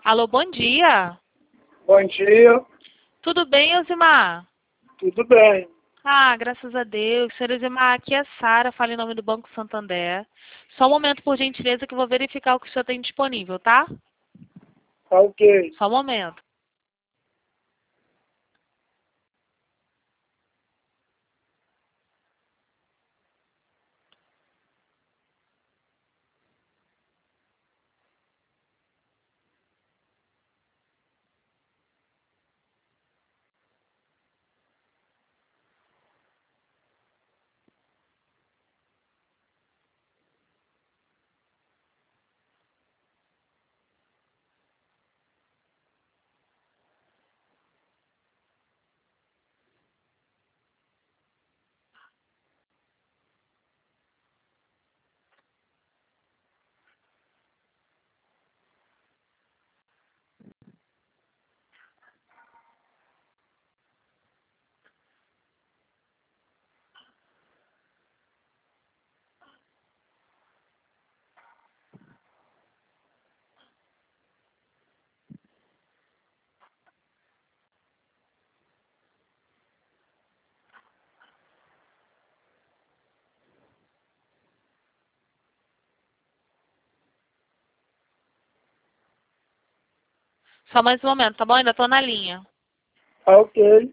Alô, bom dia. Bom dia, Tudo bem, Elzimar? tudo bem. Ah, graças a Deus. Senhor Elzimar, aqui é Sara, fala em nome do Banco Santander. Só um momento, por gentileza, que eu vou verificar o que o senhor tem disponível, tá? Tá ok. Só um momento. Só mais um momento, tá bom? Ainda tô na linha. Tá ok.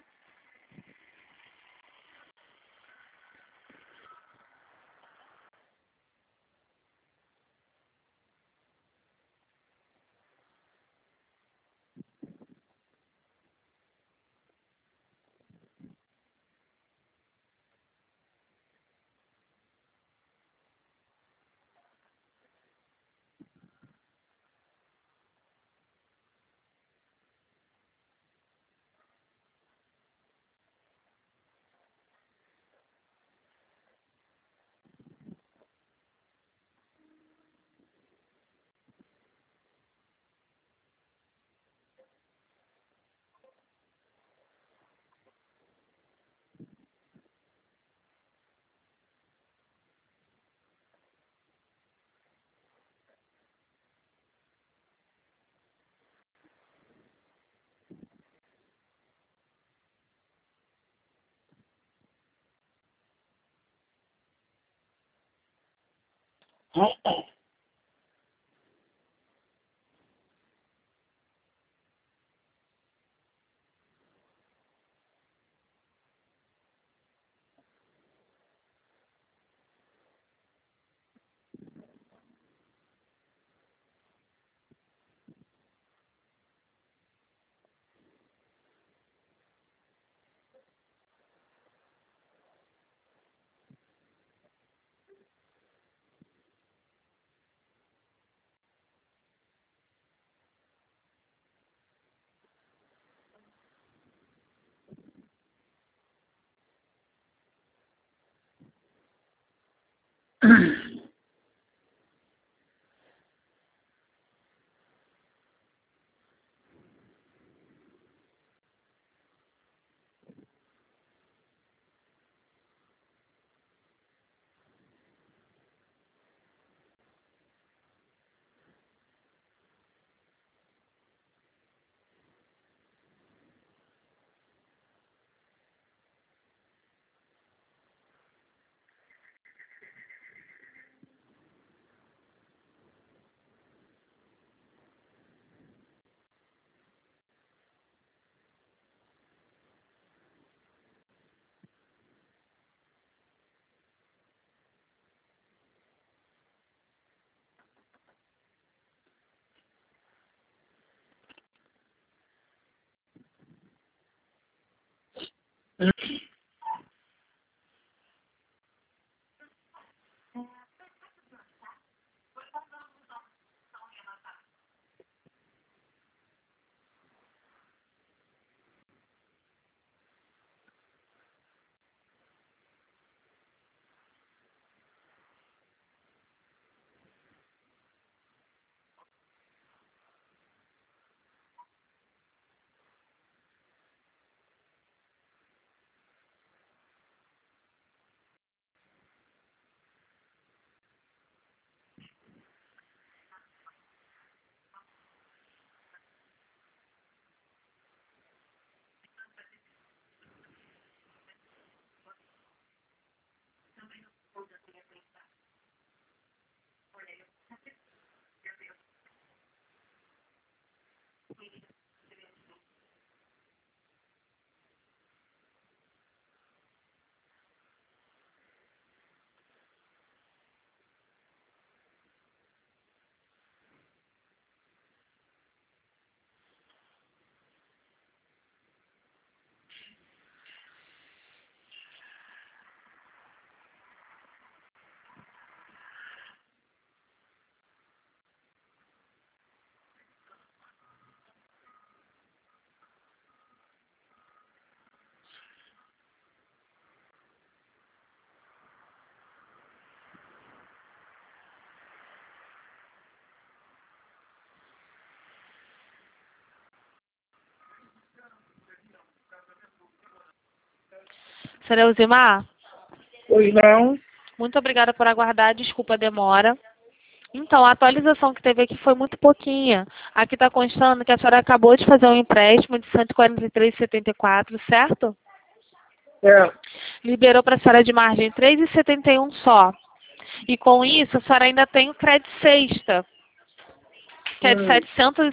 Senhor Elzimar, Pois não. muito obrigada por aguardar, desculpa a demora. Então, a atualização que teve aqui foi muito pouquinha. Aqui está constando que a senhora acabou de fazer um empréstimo de R$ 143,74, certo? É. Liberou para a senhora de margem R$ 3,71 só. E com isso, a senhora ainda tem o crédito sexta, que é de R$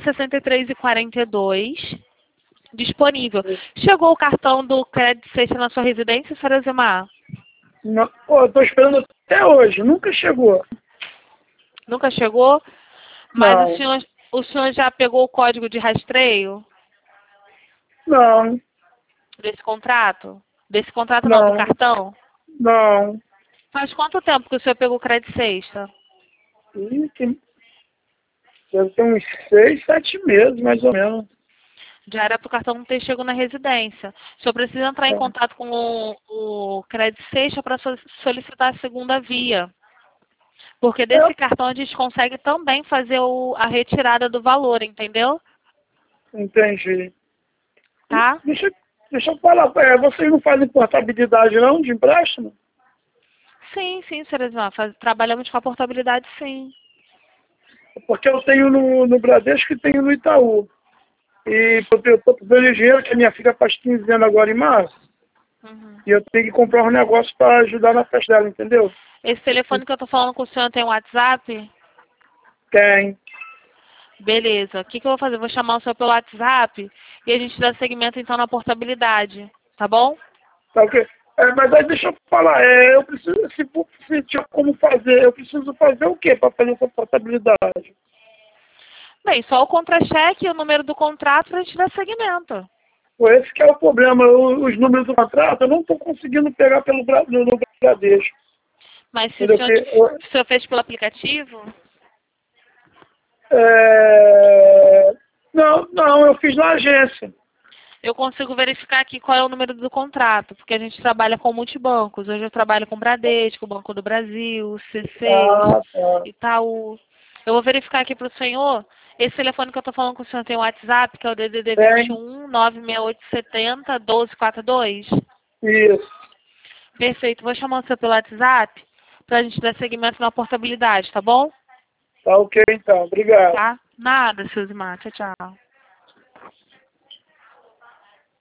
763,42 disponível. Chegou o cartão do crédito sexta na sua residência, senhora Zimar? Não. Pô, eu tô esperando até hoje. Nunca chegou. Nunca chegou? Mas Não. o senhor já pegou o código de rastreio Não. desse contrato? Desse contrato não, do Não. cartão? Não. Faz quanto tempo que o senhor pegou o crédito sexta? Deve ter uns 6, 7 meses, mais ou menos. Já era para o cartão não ter chegado na residência. O senhor precisa entrar em contato com o crédito sexta para solicitar a segunda via. Porque desse cartão a gente consegue também fazer a retirada do valor, entendeu? Entendi. Tá? Deixa eu falar. Vocês não fazem portabilidade não, de empréstimo? Sim, senhora Zimar. Trabalhamos com a portabilidade, sim. Porque eu tenho no Bradesco e tenho no Itaú. E eu estou precisando de dinheiro, que a minha filha faz 15 anos agora em março. Uhum. E eu tenho que comprar um negócio para ajudar na festa dela, entendeu? Esse telefone que eu tô falando com o senhor tem WhatsApp? Tem. Beleza. O que eu vou fazer? Eu vou chamar o senhor pelo WhatsApp e a gente dá seguimento então na portabilidade. Tá bom? Tá ok? Mas aí deixa eu falar. Eu preciso, se tiver como fazer, eu preciso fazer o quê para fazer essa portabilidade? Bem, só o contra-cheque e o número do contrato pra gente dar seguimento. Pô, esse que é o problema. Os números do contrato eu não estou conseguindo pegar no Bradesco. Mas se o Entendeu? senhor, o senhor fez pelo aplicativo? Não, eu fiz na agência. Eu consigo verificar aqui qual é o número do contrato, porque a gente trabalha com multibancos. Hoje eu trabalho com Bradesco, Banco do Brasil, C6, Tá. Itaú. Eu vou verificar aqui para o senhor. Esse telefone que eu estou falando com o senhor tem o WhatsApp, que é o DDD Tem. 21 96870 1242. Isso. Perfeito. Vou chamar o senhor pelo WhatsApp para a gente dar seguimento na portabilidade, tá bom? Tá ok, então. Obrigado. Tá? Nada, Silzimar. Tchau, tchau.